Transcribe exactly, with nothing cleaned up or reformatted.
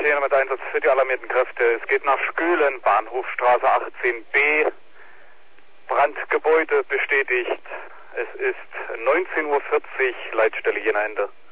Jena mit Einsatz für die alarmierten Kräfte. Es geht nach Skülen, Bahnhofstraße achtzehn B. Brandgebäude bestätigt. Es ist neunzehn Uhr vierzig, Leitstelle Jena Ende.